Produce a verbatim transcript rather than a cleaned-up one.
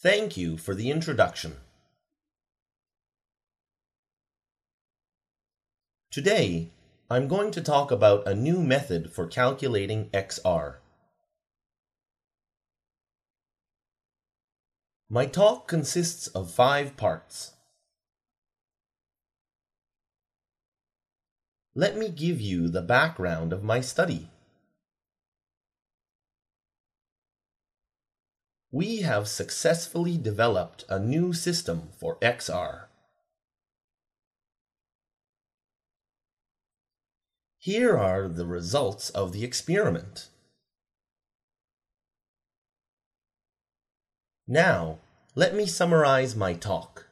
Thank you for the introduction. Today, I'm going to talk about a new method for calculating X R. My talk consists of five parts. Let me give you the background of my study. We have successfully developed a new system for X R. Here are the results of the experiment. Now, let me summarize my talk.